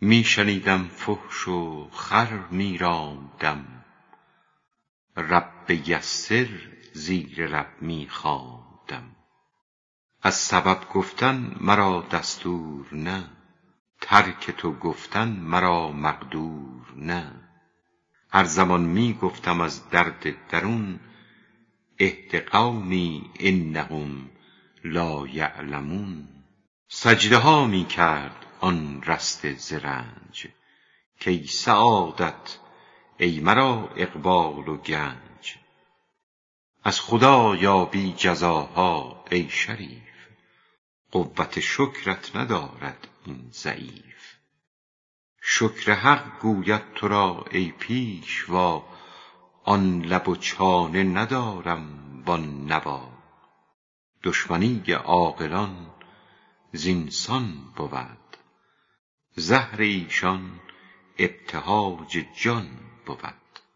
می شنیدم فحش و خر می راندم، رب یسر زیر لب می خواندم. از سبب گفتن مرا دستور نه، ترک تو گفتن مرا مقدور نه. هر زمان می گفتم از درد درون، اهد قومی انهم لا یعلمون. سجده ها می کرد آن رسته ز رنج، کای سعادت ای مرا اقبال و گنج. از خدا یابی جزاها ای شریف، قوت شکرت ندارد این ضعیف. شکر حق گوید تو را ای پیشوا، آن لب و چانه ندارم وان نوا. دشمنی عاقلان زینسان بود، زهر ایشان ابتهاج جان بود.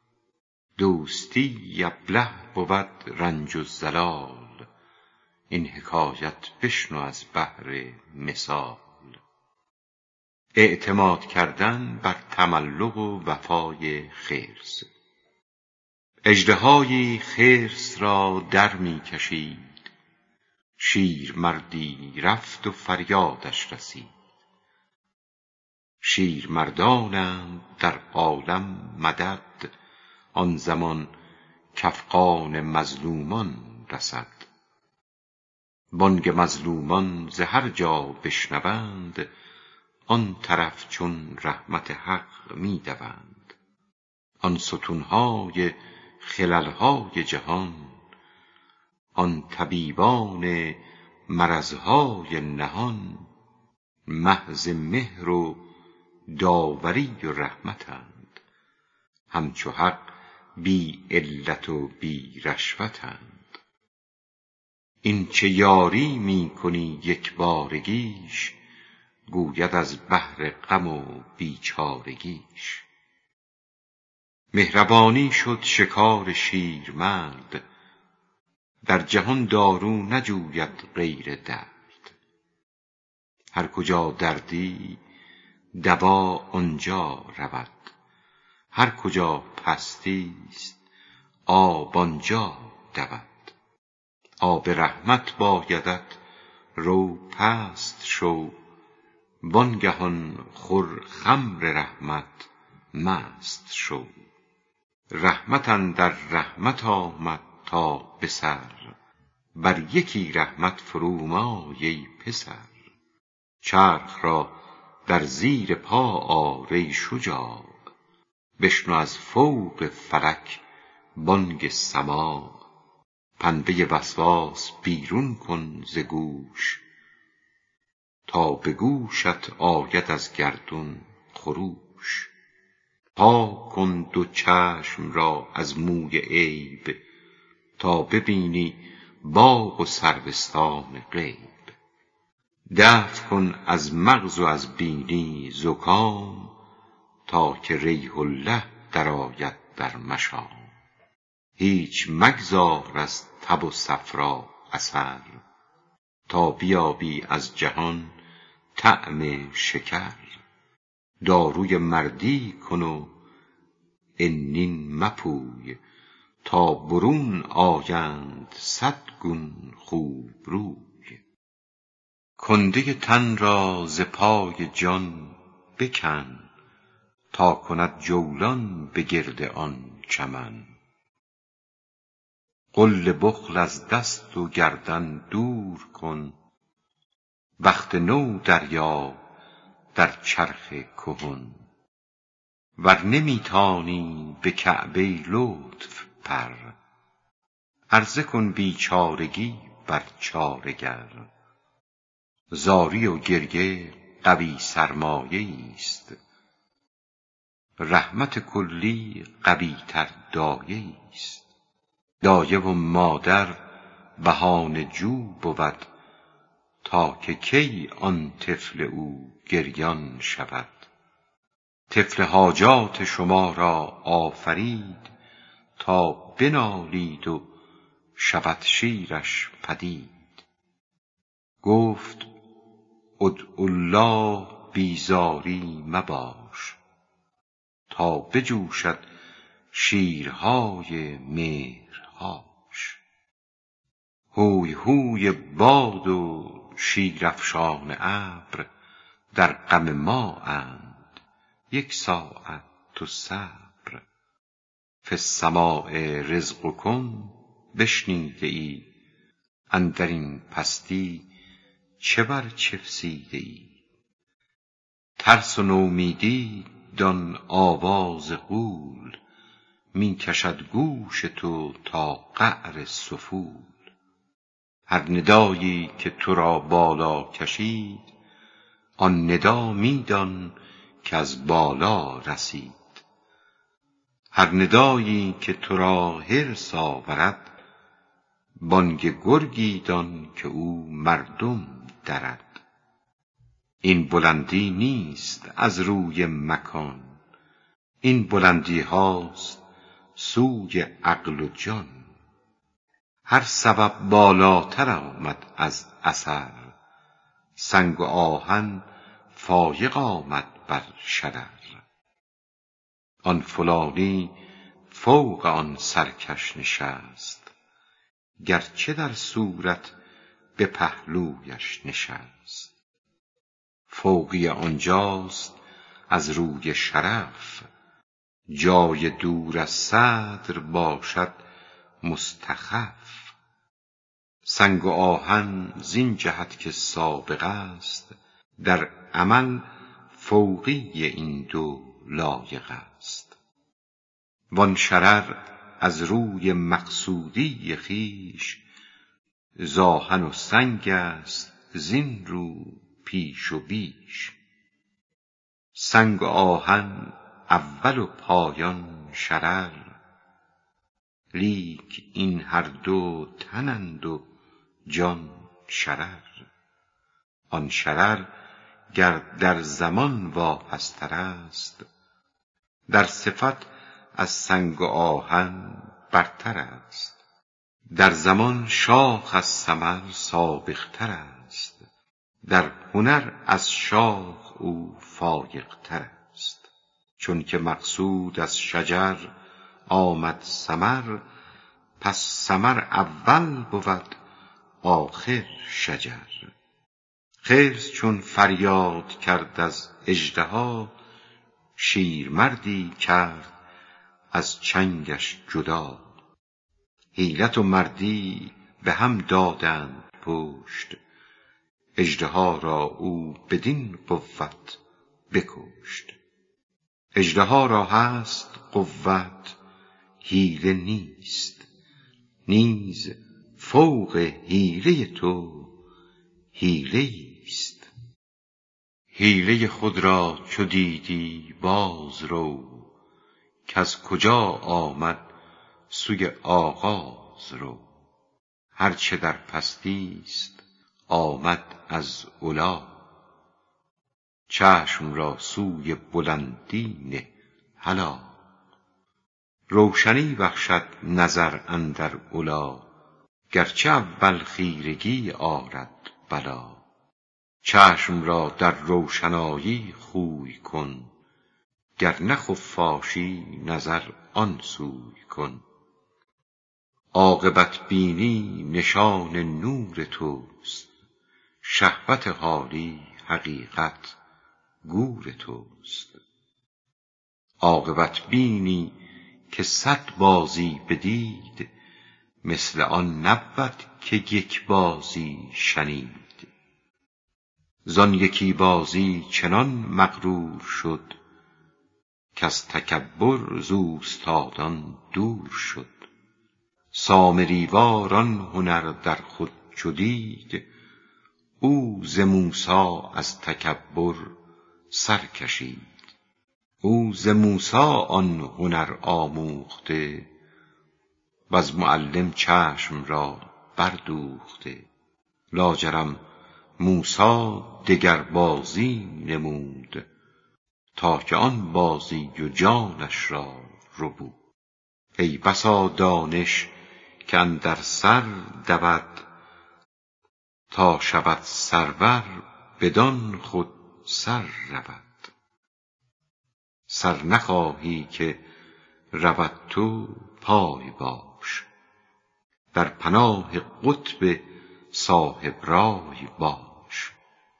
دوستی ابله بود رنج و ضلال، این حکایت بشنو از بهر مثال. اعتماد کردن بر تملق و وفای خرس. اژدهایی خرس را در می کشید، شیرمردی رفت و فریادش رسید. شیرمردانند در عالم مدد، آن زمان کافغان مظلومان رسد. بانگ مظلومان ز هر جا بشنوند، آن طرف چون رحمت حق می دوند. آن ستونهای خللهای جهان، آن طبیبان مرضهای نهان، محض مهر و داوری و رحمتند. همچو حق بی علت و بی رشوتند. این چه یاری می کنی یک بارگیش، گوید از بهر غم و بیچارگیش. مهربانی شد شکار شیرمرد، در جهان دارو نجوید غیر درد. هر کجا دردی دوا آنجا رود، هر کجا پستی است آب آنجا دود. آب رحمت بایدت رو پست شو، وانگهان خور خمر رحمت مست شو. رحمت اندر رحمت آمد تا به سر، بر یکی رحمت فرومای ای پسر. چرخ را در زیر پا آر ای شجاع، بشنو از فوق فلک بانگ سماع. پنبه وسواس بیرون کن ز گوش، تا به گوشت آید از گردون خروش. پاک کن دو چشم را از موی عیب، تا ببینی باغ و سروستان غیب. دفع کن از مغز و از بینی زکام، تا که ریح الله درآید در مشام. هیچ مگذار از تب و صفرا اثر، تا بیابی از جهان طعم شکر. داروی مردی کن و عنین مپوی، تا برون آیند صد گون خوب روی. کنده تن را ز پای جان بکن، تا کند جولان به گرد آن چمن. غل بخل از دست و گردن دور کن، بخت نو دریاب در چرخ کهن. ور نمی تانی به کعبه لطف پر، عرضه کن بیچارگی بر چاره گر. زاری و گریه قوی سرمایه است، رحمت کلی قوی تر دایه است. دایه و مادر بهانه جو بود، تا که کی آن طفل او گریان شود. طفل حاجات شما را آفرید، تا بنالید و شود شیرش پدید. گفت ادعوا الله بیزاری مباش، تا بجوشد شیرهای مهرهاش. هوی هوی باد و شیرافشان ابر در غم ما اند، یک ساعت تو صبر. فی السماء رزقکم بشنیده ای، اندر این پستی چه بر چفسیده ای. ترس و نومیدی دان آواز غول، می کشد گوش تو تا قعر سفول. هر ندایی که تو را بالا کشید، آن ندا می دان که از بالا رسید. هر ندایی که تو را حرص آورد، بانگ گرگی دان که او مردم درد. این بلندی نیست از روی مکان، این بلندی هاست سوی عقل و جان. هر سبب بالاتر آمد از اثر، سنگ و آهن فایق آمد بر شرر. آن فلانی فوق آن سرکش نشست، گرچه در صورت به پهلویش نشست. فوقی آنجاست از روی شرف، جای دور از صدر باشد مستخف. سنگ و آهن زین جهت که سابق است، در عمل فوقی این دو لایق است. وان شرر از روی مقصودی خویش، زآهن و سنگ است زین رو پیش و بیش. سنگ و آهن اول و پایان شرر، لیک این هر دو تنند و جان شرر. آن شرر گر در زمان واپستر است، در صفت از سنگ و آهن برتر است. در زمان شاخ از ثمر سابقتر است، در هنر از شاخ او فایقتر است. چون که مقصود از شجر آمد ثمر، پس ثمر اول بود آخر شجر. خرس چون فریاد کرد از اژدها، شیرمردی کرد از چنگش جدا. حیلت و مردی به هم دادند پشت، اژدها را او بدین قوت بکشت. اژدها را هست قوت حیله نیست، نیز فوق حیله تو حیله ایست. حیله خود را چو دیدی باز رو، کز کجا آمد سوی آغاز رو. هر چه در پستی است آمد از علا، چشم را سوی بلندی نه هلا. روشنی بخشد نظر اندر علا، گرچه اول خیرگی آرد بلا. چشم را در روشنایی خوی کن، گر نه خفاشی نظر آن سوی کن. عاقبت بینی نشان نور توست، شهوت حالی حقیقت گور توست. عاقبت بینی که 100 بازی بدید، مثل آن نبود که یک بازی شنید. زان یکی بازی چنان مغرور شد، کز تکبر ز اوستادان دور شد. سامری وار آن هنر در خود چو دید، او ز موسی از تکبر سر کشید. او ز موسی آن هنر آموخته، وز معلم چشم را بردوخته. لاجرم موسی دگر بازی نمود، تا که آن بازی و جانش را ربود. ای بسا دانش که اندر سر دود، تا شود سرور بدان خود سر رود. سر نخواهی که رود تو پای باش، در پناه قطب صاحب رای باش.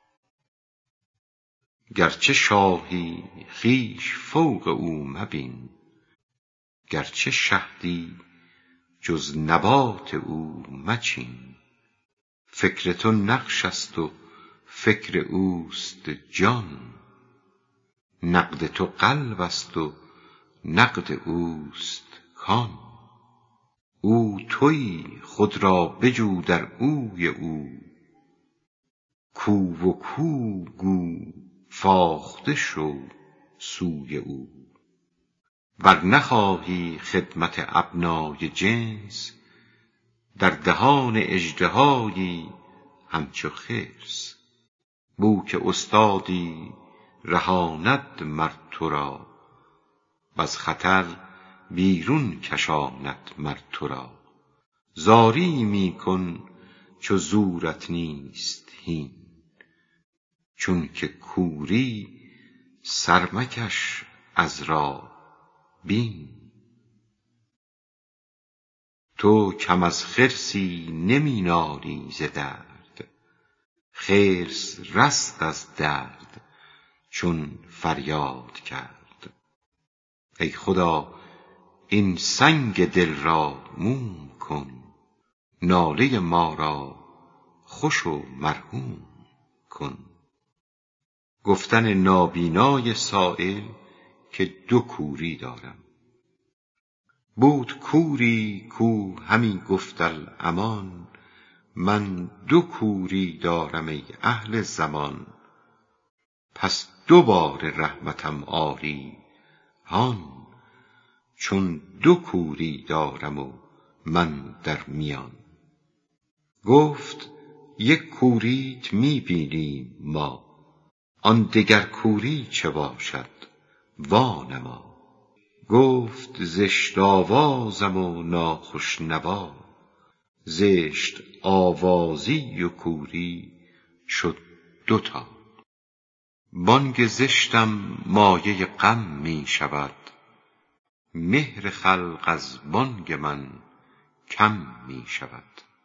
گرچه شاهی خویش فوق او مبین، گرچه شهدی جز نبات او مچین. فکر تو نقش است و فکر اوست جان، نقد تو قلب است و نقد اوست کان. او تویی خود را بجو در اوی او، کو و کو گو فاخته شو سوی او. ور نخواهی خدمت ابنای جنس، در دهان اژدهایی همچو خرس. بو که استادی رهاند مر تو را، وز خطر بیرون کشاند مر تو را. زاری می کن چو زورت نیست هین، چون که کوری سر مکش از راه بین. تو کم از خرسی نمی نالی ز درد، خرس رست از درد چون فریاد کرد. ای خدا این سنگ دل را موم کن، ناله ما را خوش و مرحوم کن. گفتن نابینای سایل که دو کوری دارم. بود کوری کو همی گفت الامان، من دو کوری دارم ای اهل زمان. پس دو بار رحمتم آری هان، چون دو کوری دارم و من در میان. گفت یک کوریت می بینیم ما، آن دگر کوری چه باشد وانما. گفت زشت آوازم و ناخوش نوا، زشت آوازی و کوری شد دوتا. بانگ زشتم مایه غم می شود، مهر خلق از بانگ من کم می شود.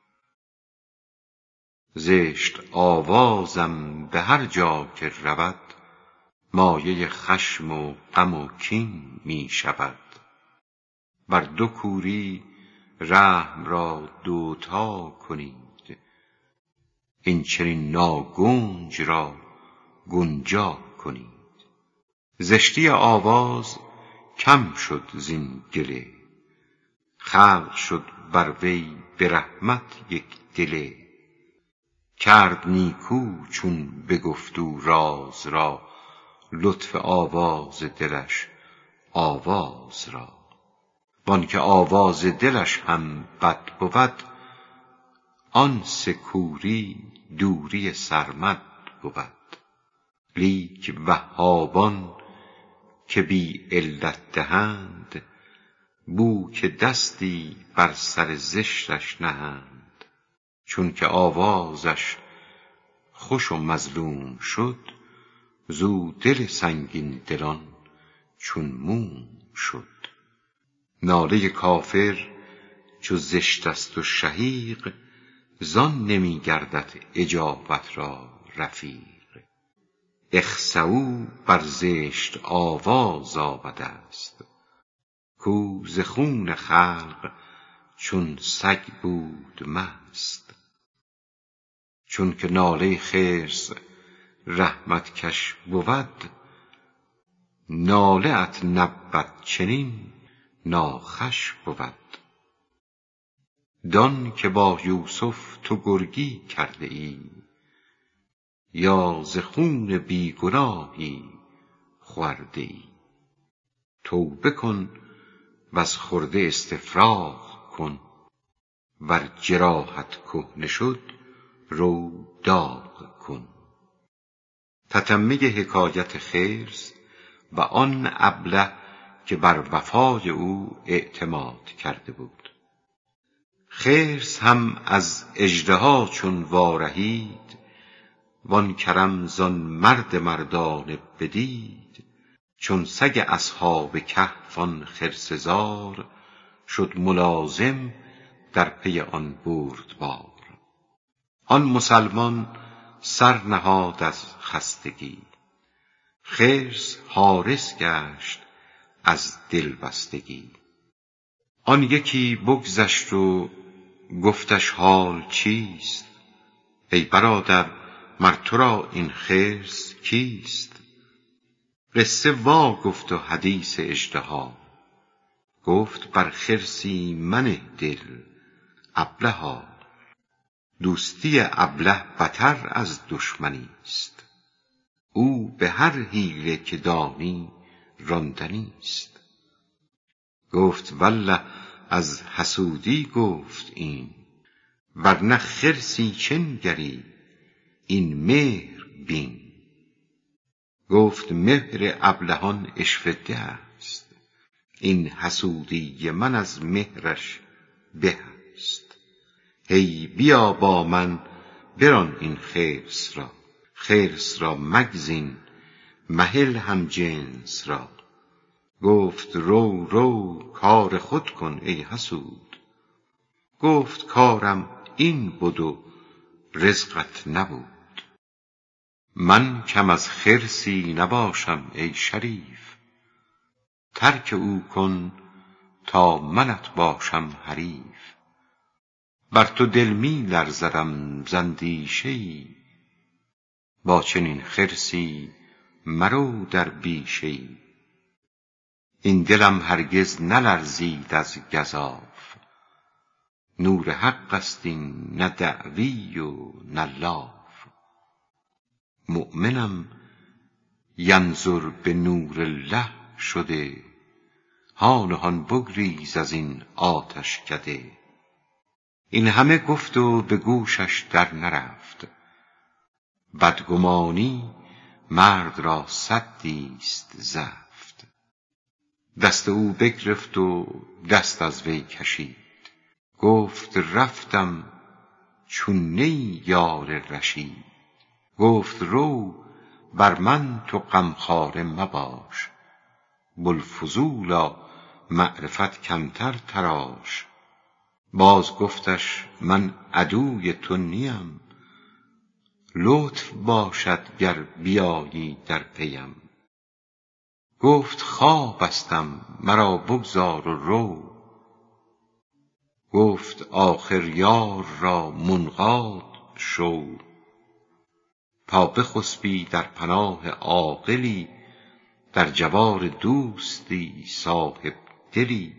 زشت آوازم به هر جا که رود، مایه خشم و غم و کین می شود. بر دو کوری رحم را دوتا کنید، این چنین ناگنج را گنجا کنید. زشتی آواز کم شد زین گله، خلق شد بر وی به رحمت یک دله. کرد نیکو چون بگفت او راز را، لطف آواز دلش آواز را. وانکه آواز دلش هم بد بود، آن سه کوری دوری سرمد بود. لیک وهابان که بی علت دهند، بو که دستی بر سر زشتش نهند. چون که آوازش خوش و مظلوم شد، زو دل سنگین دلان چون موم شد. ناله کافر چو زشت است و شهیق، زان نمی گردد اجابت را رفیق. اخسؤا بر زشت آواز آمده است، کو ز خون خلق چون سگ بود مست. چون که ناله خرس رحمت کش بود، ناله ات نبود چنین ناخوش بود. دان که با یوسف تو گرگی کرده ای، یا ز خون بی گناهی خورده ای. توبه کن وز خورده استفراغ کن، ور جراحت کهنه شد رو داغ کن. تتمه حکایت خرس و آن ابله که بر وفای او اعتماد کرده بود. خرس هم از اژدها چون وارهید، وان کرم زان مرد مردانه بدید، چون سگ اصحاب کهف آن خرسه زار، شد ملازم در پی آن بردبار. آن مسلمان سر نهاد از خستگی، خرس حارس گشت از دلبستگی. آن یکی بگذشت و گفتش حال چیست؟ ای برادر مر تو را این خرس کیست؟ قصه وا گفت و حدیث اژدها، گفت بر خرسی منه دل ابلها. دوستی ابله بتر از دشمنی است، او به هر حیله که دانی راندنی است. گفت والله از حسودی گفت این، ورنه خرسی چه نگری این مهر بین. گفت مهر ابلهان اشفده است، این حسودی من از مهرش به است. هی بیا با من بران این خرس را مگزین مهل هم جنس را. گفت رو رو کار خود کن ای حسود، گفت کارم این بود و رزقت نبود. من کم از خرسی نباشم ای شریف، ترک او کن تا منت باشم حریف. بر تو دل می لرزدم ز اندیشه ای، با چنین خرسی مرو در بیشه ای. این دلم هرگز نلرزید از گزاف، نور حق است این نه دعوی و نه لاف. مؤمنم ینظر به نور الله شده، هان و هان بگریز از این آتشکده. این همه گفت و به گوشش در نرفت، بدگمانی مرد را سدی است زفت. دست او بگرفت و دست از وی کشید، گفت رفتم چون نی یار رشید. گفت رو بر من تو غمخواره مباش، بوالفضولا معرفت کمتر تراش. باز گفتش من عدوی تو نیم، لطف باشد گر بیایی در پیم. گفت خواب استم مرا بگذار و رو، گفت آخر یار را منقاد شو. تا بخسبی در پناه عاقلی، در جوار دوستی صاحب دلی.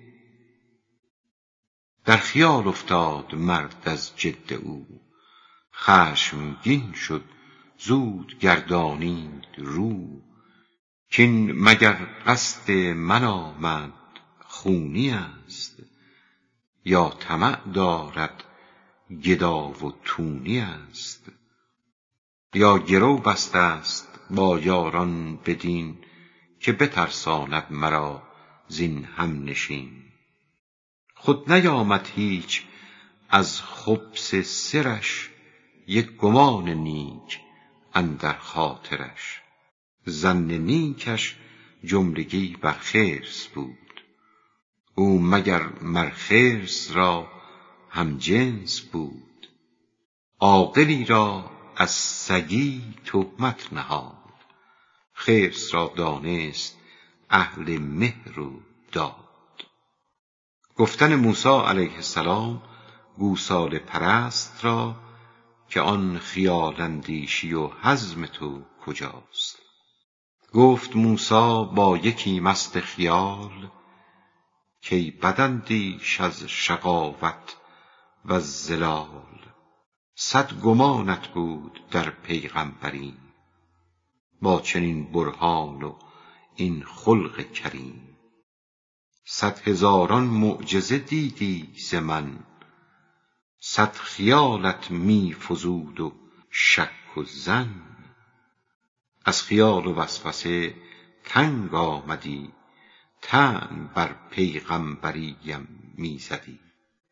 در خیال افتاد مرد از جد او، خشمگین شد زود گردانید رو. کین مگر قصد من آمد خونی است، یا طمع دارد گدا و تونی است. یا گرو بسته است با یاران بدین، که بترساند مرا زین همنشین. خود نیامد هیچ از خبث سرش، یک گمان نیک اندر خاطرش. ظن نیکش جملگی بر خرس بود، او مگر مر خرس را هم جنس بود. عاقلی را از سگی تهمت نهاد، خرس را دانست اهل مهر و داد. گفتن موسی علیه السلام گوساله پرست را، که آن خیال اندیشی و حزم تو کجاست؟ گفت موسی با یکی مست خیال، کی بداندیش از شقاوت و ضلال. صد گمانت بود در پیغمبری، با چنین برهان و این خلق کریم. 100,000 معجزه دیدی ز من، 100 خیالت می فزود و شک و ظن. از خیال و وسوسه تنگ آمدی، طعن بر پیغمبریم می زدی.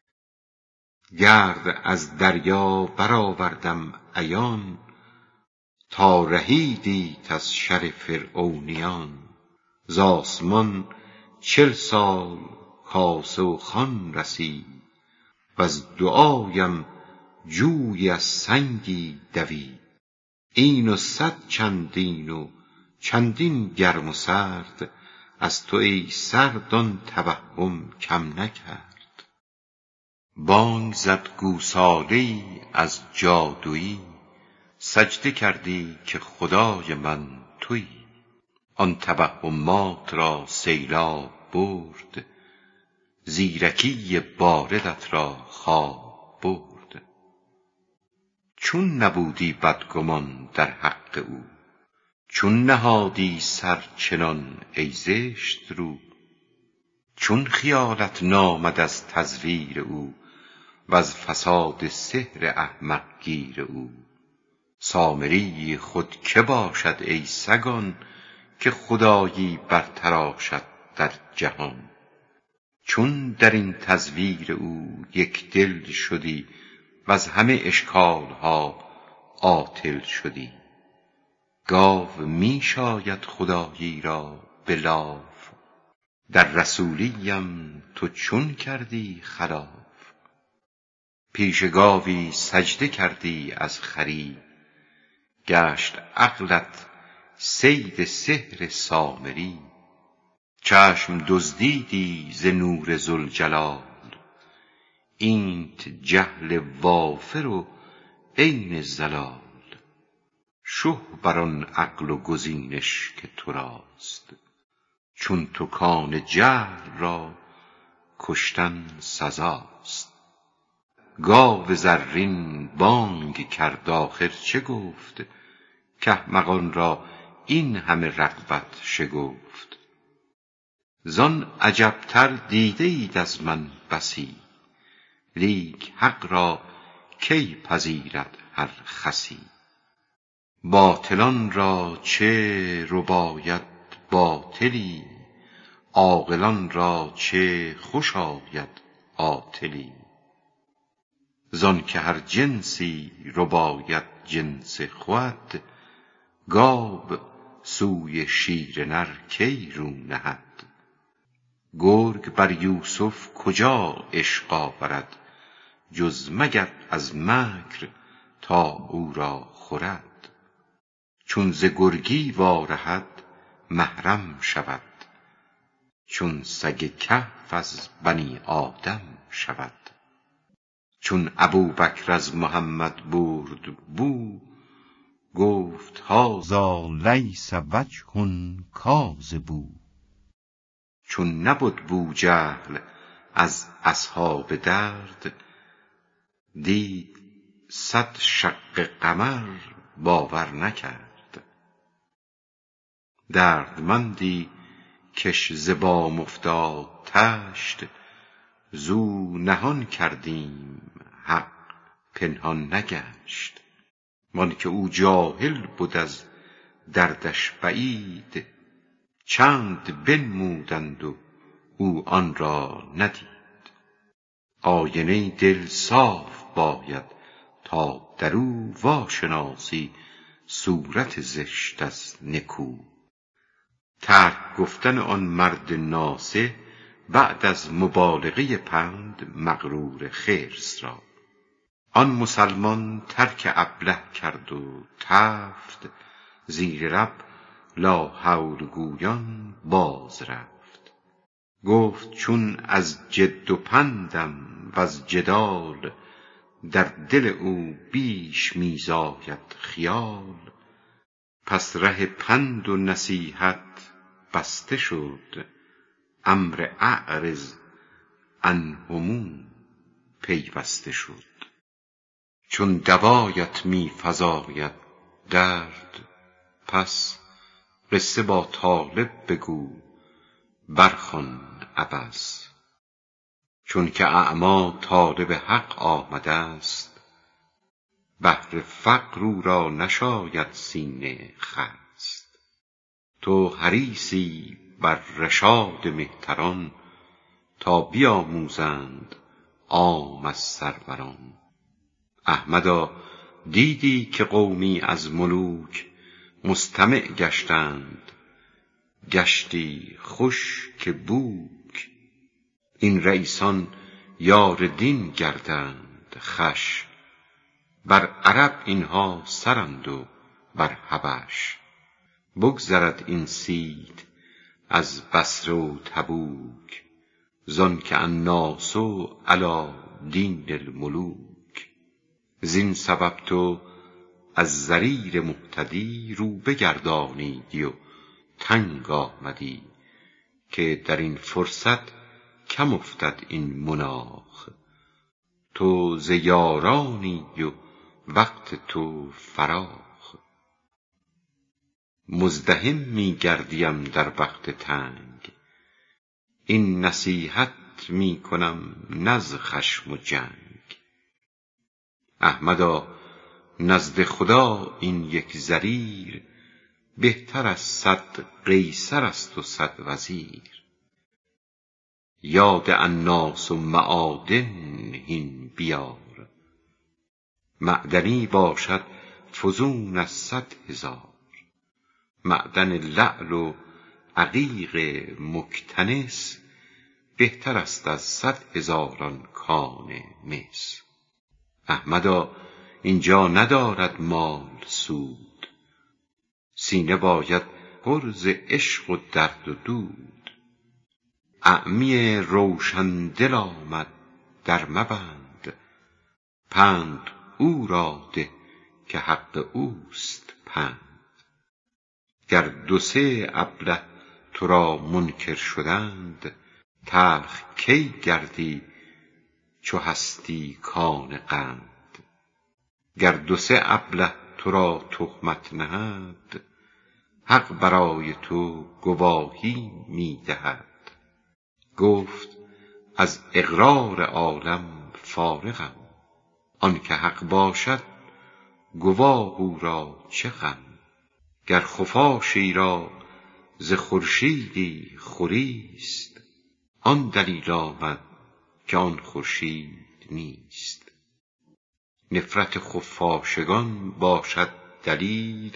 گرد از دریا برآوردم عیان، تا رهیدیت از شر فرعونیان. ز آسمان 40 سال کاسه و خوان رسید، وز دعایم جوی از سنگی دوید. این و 100 چندین و چندین گرم و سرد، از تو ای سرد آن توهم کم نکرد. بانگ زد گوساله‌ای از جادویی، سجده کردی که خدای من تویی. آن توهمات را سیلاب برد، زیرکی باردت را خواب برد. چون نبودی بدگمان در حق او، چون نهادی سر چنان ای زشت رو. چون خیالت نامد از تزویر او، وز فساد سحر احمق گیر او. سامری خود که باشد ای سگان، که خدایی برتراشد در جهان. چون در این تزویر او یک دل شدی، وز همه اشکالها عاطل شدی. گاو می شاید خدایی را به لاف، در رسولیم تو چون کردی خلاف. پیش گاوی سجده کردی از خری، گشت عقلت صید سحر سامری. چشم دزدیدی ز نور ذوالجلال، اینت جهل وافر و عین ضلال. شه بر آن عقل و گزینش که تو راست، چون تو کان جهل را کشتن سزاست. گاو زرین بانگ کرد آخر چه گفت، کاحمقان را این همه رغبت شگفت. زان عجبتر دیده اید از من بسی، لیک حق را کی پذیرد هر خسی. باطلان را چه رباید باطلی، عاقلان را چه خوش آید عاطلی. زان که هر جنسی رباید جنس خود، گاو سوی شیر نر کی رو نهد. گرگ بر یوسف کجا عشق آورد، جز مگر از مکر تا او را خورد. چون ز گرگی وارهد محرم شود، چون سگ کهف از بنی آدم شود. چون ابوبکر از محمد برد بو، گفت هذا لیس وجه کاذب. چون نبد بوجهل از اصحاب درد، دید 100 شق قمر باور نکرد. دردمندی کش ز بام افتاد طشت، زو نهان کردیم حق پنهان نگشت. وان که او جاهل بد از دردش بعید، چند بنمودند و او آن را ندید. آینه دل صاف باید تا درو واشناسی صورت زشت از نکو. ترک گفتن آن مرد ناصح بعد از مبالغه پند مغرور خرس را. آن مسلمان ترک ابله کرد و تفت، زیر لب لا حول گویان باز رفت. گفت چون از جد و پندم وز جدال، در دل او بیش می زاید خیال. پس ره پند و نصیحت بسته شد، امر اعرض عنهم پیوسته شد. چون دوایت می فزاید درد، پس قصه با طالب بگو برخوان عبس. چون که اعمی طالب حق آمده است، بهر فقر او را نشاید سینه خست. تو حریصی بر رشاد مهتران، تا بیاموزند عام از سروران. احمدا دیدی که قومی از ملوک مستمع گشتند، گشتی خوش که بوک. این رییسان یار دین گردند خوش، بر عرب اینها سرند و بر حبش. بگذرد این صیت از بصره و تبوک، زانک الناس علی دین الملوک. زین سبب تو از ضریر مهتدی رو بگردانیدی و تنگ آمدی، که در این فرصت کم افتد این مناخ. تو ز یارانی و وقت تو فراخ، مزدحم می گردیم در وقت تنگ. این نصیحت می کنم نه از خشم و جنگ. احمدا نزد خدا این یک ضریر، بهتر از 100 قیصر است و 100 وزیر. یاد الناس و معادن هین بیار، معدنی باشد فزون از 100,000. معدن لعل و عقیق مکتنس، بهتر است از 100,000 کان مس. احمدا اینجا ندارد مال سود، سینه باید پر ز عشق و درد و دود. اعمی روشن دل آمد در مبند، پند او را ده که حق اوست پند. گر 2-3 ابله تو را منکر شدند، تلخ کی گردی چو هستی کان قند. گر 2-3 ابله تو را تهمت نهند، حق برای تو گواهی می دهد. گفت از اقرار عالم فارغم، آنکه حق باشد گواه او را چه غم. گر خفاشی را ز خورشیدی خوریست، آن دلیل آمد که آن خورشید نیست. نفرت خفاشگان باشد دلیل،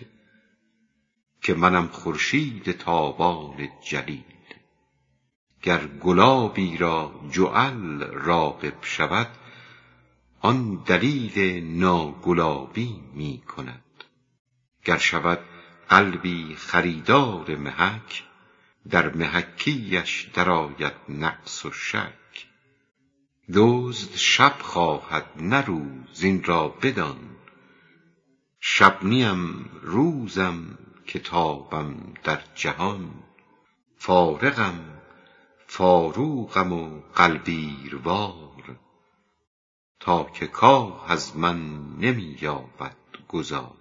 که منم خورشید تابان جلیل. گر گلابی را جعل راغب شود، آن دلیل ناگلابی می کند. گر شود قلبی خریدار محک، در محکیش درآید نقص و شک. دزد شب خواهد نه روز، این را بدان. شب نیم روزم که تابم در جهان. فارغم فاروقم و غلبیروار، تا که کاه از من نمی یابد گذار.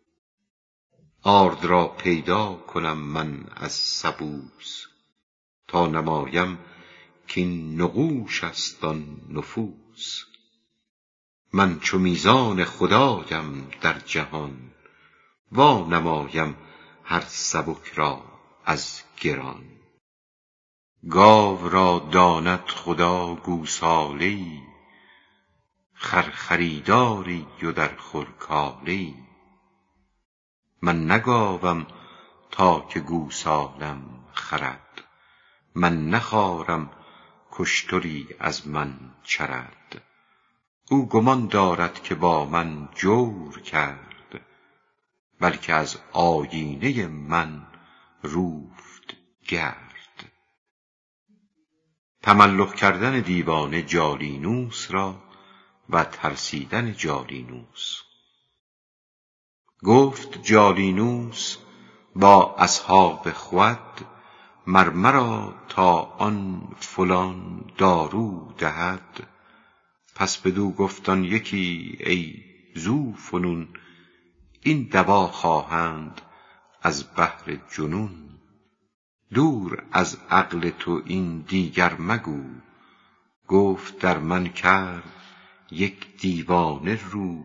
آرد را پیدا کنم من از سبوس، تا نمایم کین نقوش است آن نفوس. من چو میزان خدایم در جهان، وا نمایم هر سبک را از گران. گاو را داند خدا گوساله‌ای، خر خریداری و در خور کاله‌ای. من نه گاوم تا که گوسالم خرد، من نه خارم کاشتری از من چرد. او گمان دارد که با من جور کرد، بلکه از آیینه من روفت گرد. تملق کردن دیوانه جالینوس را و ترسیدن جالینوس. گفت جالینوس با اصحاب خود، مر مرا تا آن فلان دارو دهد. پس بدو گفت آن یکی ای ذوفنون، این دوا خواهند از بهر جنون. دور از عقل تو این دیگر مگو، گفت در من کرد یک دیوانه رو.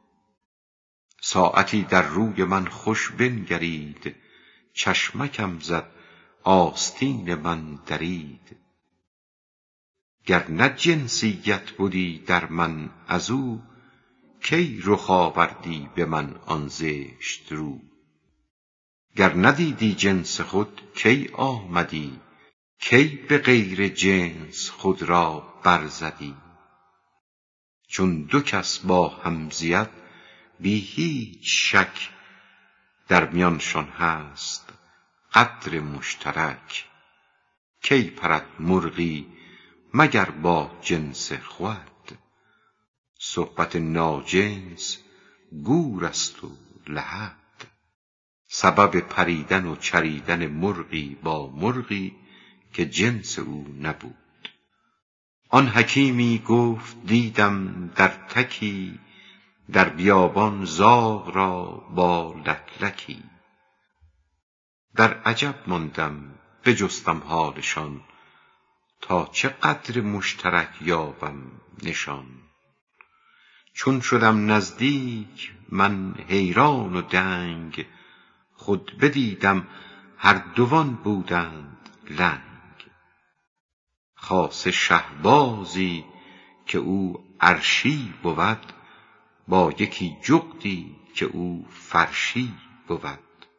ساعتی در روی من خوش بنگرید، چشمکم زد آستین من درید. گر نه جنسیت بودی در من ازو، کی رخ آوردی به من آن زشت رو؟ گر ندیدی جنس خود کی آمدی؟ کی به غیر جنس خود را برزدی؟ چون دو کس با هم زید بی هیچ شک، در میانشان هست قدر مشترک. کی پرد مرغی مگر با جنس خود؟ صحبت ناجنس گور است و لحد. سبب پریدن و چریدن مرغی با مرغی که جنس او نبود. آن حکیمی گفت دیدم در تکی، در بیابان زاغ را با لکلکی. در عجب ماندم بجستم حالشان، تا چه قدر مشترک یابم نشان. چون شدم نزدیک من حیران و دنگ، خود بدیدم هر دوان بودند لنگ. خاصه شهبازی که او عرشی بود، با یکی جغدی که او فرشی بود.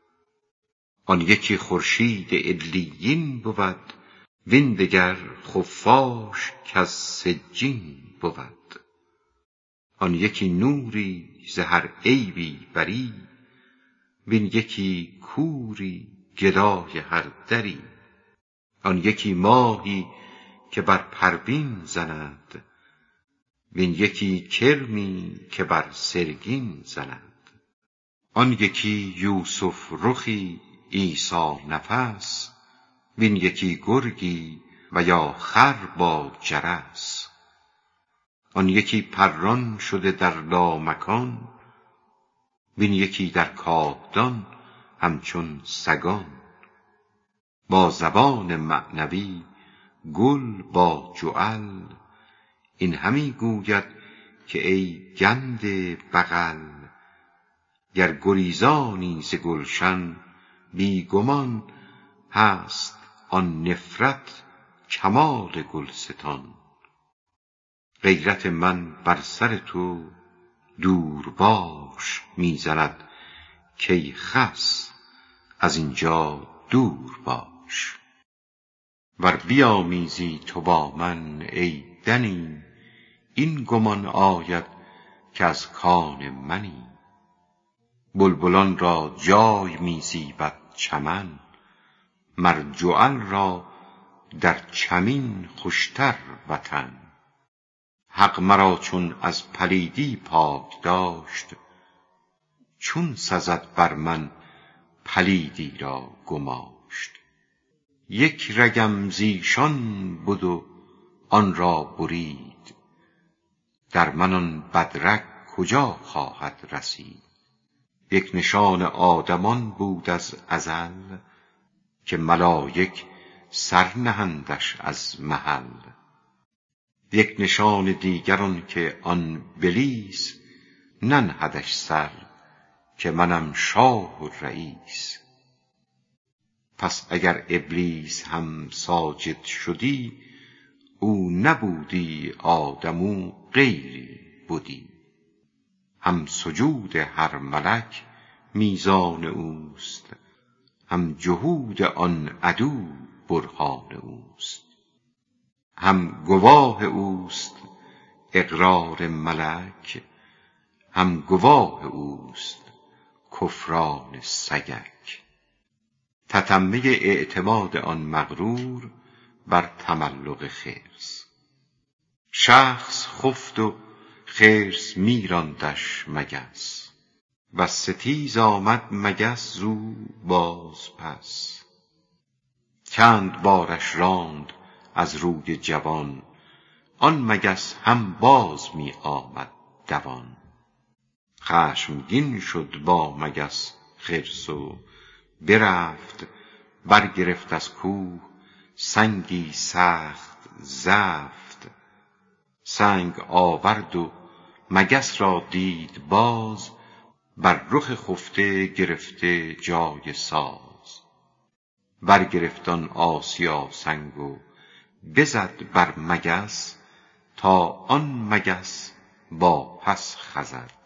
آن یکی خورشید علیین بود، وین دگر خفاش کز سجین بود. آن یکی نوری ز هر عیبی بری، وین یکی کوری گدای هر دری. آن یکی ماهی که بر پروین زند، وین یکی کرمی که بر سرگین زند. آن یکی یوسف رخی عیسی نفس، وین یکی گرگی و یا خر با جرس. آن یکی پران شده در لامکان، وین یکی در کاهدان همچون سگان. با زبان معنوی گل با جعل، این همی گوید که ای گند بغل. گر گریزانی ز گلشن بی گمان، هست آن نفرت کمال گلستان. غیرت من بر سر تو دور باش می زند، کای خس از اینجا دور باش. ور بیامیزی تو با من ای دنی، این گمان آید که از کان منی. بلبلان را جای می زیبد چمن، مر جعل را در چمین خوشتر وطن. حق مرا چون از پلیدی پاک داشت، چون سزد بر من پلیدی را گماشت. یک رگم زیشان بد و آن را برید، در من آن بدرگ کجا خواهد رسید. یک نشان آدمان بود از ازل، که ملایک سر نهندش از محل. یک نشان دیگر آن که آن بلیس، ننهدش سر که منم شاه و رئیس. پس اگر ابلیس هم ساجد شدی، او نبودی آدم او غیری بودی. هم سجود هر ملک میزان اوست، هم جهود آن عدو برهان اوست. هم گواه اوست اقرار ملک، هم گواه اوست کفران سگک. تتمه اعتماد آن مغرور بر تملق خرس. شخص خفت و خرس میراندش مگس، و ستیز آمد مگس زو باز پس. چند بارش راند از روی جوان، آن مگس هم باز می آمد دوان. خشمگین شد با مگس خرس و برفت، برگرفت از کوه سنگی سخت زفت. سنگ آورد و مگس را دید باز، بر رخ خفته گرفته جای ساز. برگرفت آن آسیا سنگ و بزد بر مگس، تا آن مگس با پس خزد.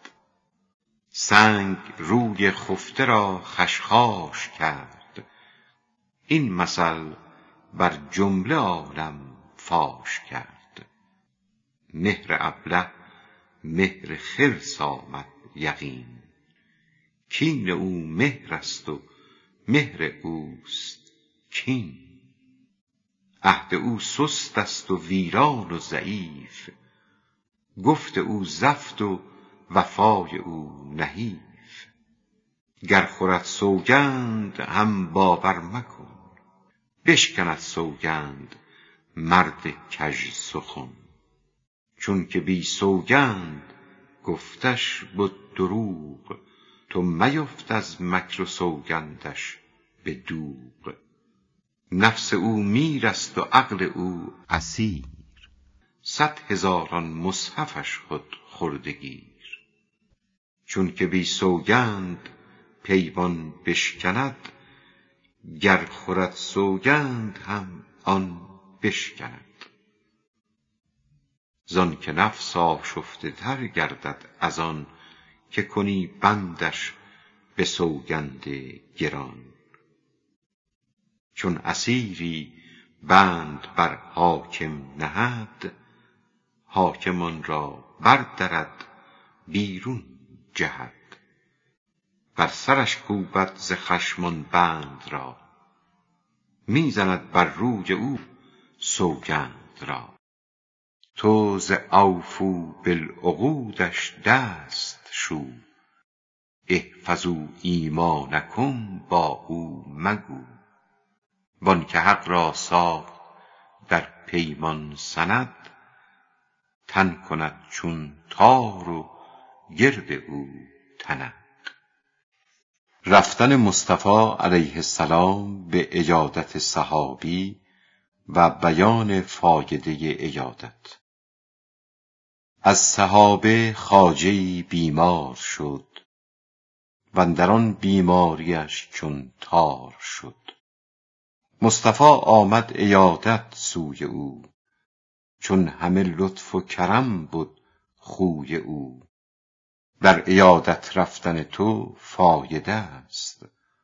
سنگ روی خفته را خشخاش کرد. این مثل بر جمله عالم فاش کرد. مهر ابله مهر خرس آمد یقین، کین او مهر است و مهر اوست کین. عهد او سست است و ویران و ضعیف، گفت او زفت و وفای او نحیف. گر خورد سوگند هم باور مکن، بشکند سوگند مرد کژ سخن. چون که بی سوگند گفتش بد دروغ، تو میفت از مکر و سوگندش به دوغ. نفس او میر است و عقل او اسیر، 100,000 مصحفش خود خورده گیر. چون که بی سوگند پیمان بشکند، گر خورد سوگند هم آن بشکند. زان که نفس آشفته تر گردد از آن، که کنی بندش به سوگند گران. چون اسیری بند بر حاکم نهد، حاکم آن را بردرد بیرون جهد. بر سرش کوبد ز خشم آن بند را، می زند بر روی او سوگند را. تو ز اوفوا بالعقودش دست شو، احفظوا ایمانکم با او مگو. وان که حق را ساخت در پیمان سند، تن کند چون تار و گرد او تند. رفتن مصطفی علیه السلام به عیادت صحابی و بیان فایده عیادت. از صحابه خواجه‌ای بیمار شد، واندر آن بیماریش چون تار شد. مصطفی آمد عیادت سوی او، چون همه لطف و کرم بود خوی او. در عیادت رفتن تو فایده است،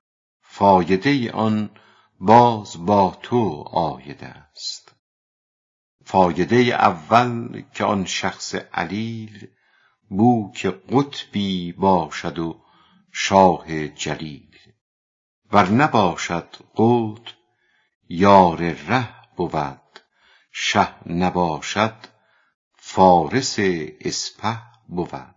فایده آن باز با تو عاید است. فایده اول که آن شخص علیل، بو که قطبی باشد و شاه جلیل. ور نباشد قطب یار ره بود، شه نباشد فارس اسپه بود.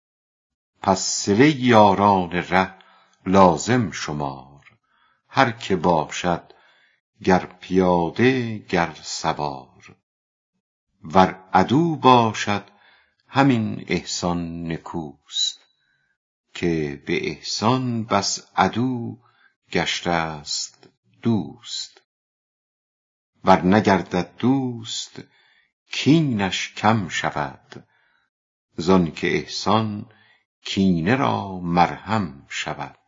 پس صله یاران ره لازم شمار، هر که باشد گر پیاده گر سوار. ور عدو باشد همین احسان نکوست، که به احسان بس عدو گشته است دوست. ور نگردد دوست کینش کم شود، زان که احسان کینه را مرهم شود.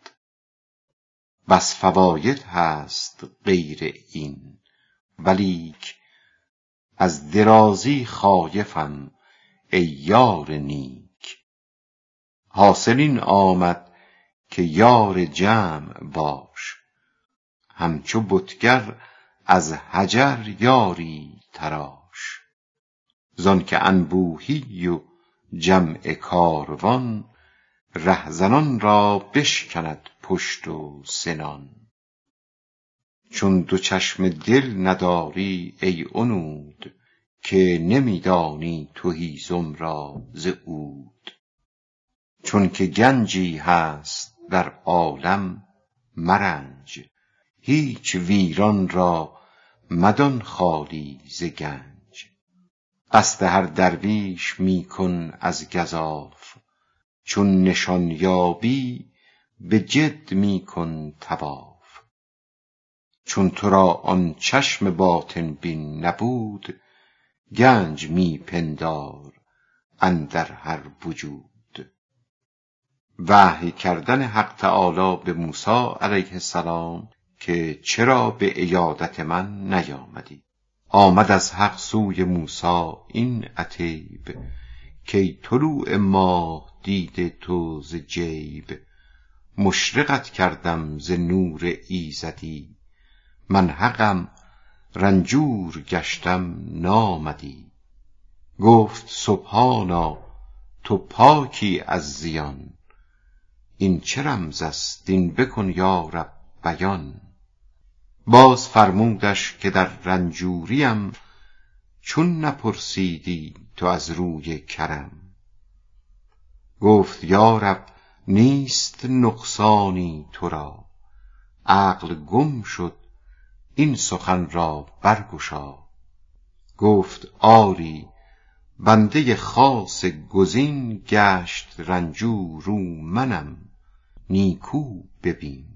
بس فواید هست غیر این، ولیک از درازی خایفم ای یار نیک. حاصل این آمد که یار جمع باش، همچو بتگر از حجر یاری تراش. زان که انبوهی و جمع کاروان، رهزنان را بشکند پشت و سنان. چون دو چشم دل نداری ای عنود، که نمی دانی تو هیزم را ز عود. چون که گنجی هست در عالم مرنج، هیچ ویران را مدان خالی ز گنج. قصد هر درویش می کن از گزاف، چون نشان یابی به جد می کن طواف. چون تو را آن چشم باطن بین نبود، گنج می پندار اندر هر وجود. وحی کردن حق تعالی به موسی علیه السلام که چرا به عیادت من نیامدی. آمد از حق سوی موسی این عتیب، کی طلوع ماه دید تو ز جیب، مشرقت کردم ز نور ایزدی. من حقم رنجور گشتم نامدی. گفت سبحانا تو پاکی از زیان، این چه رمز است این بکن یا رب بیان. باز فرمودش که در رنجوریم، چون نپرسیدی تو از روی کرم. گفت یا رب نیست نقصانی تو را، عقل گم شد این سخن را برگشا. گفت آری بنده خاص گزین، گشت رنجور او منم نیکو ببین.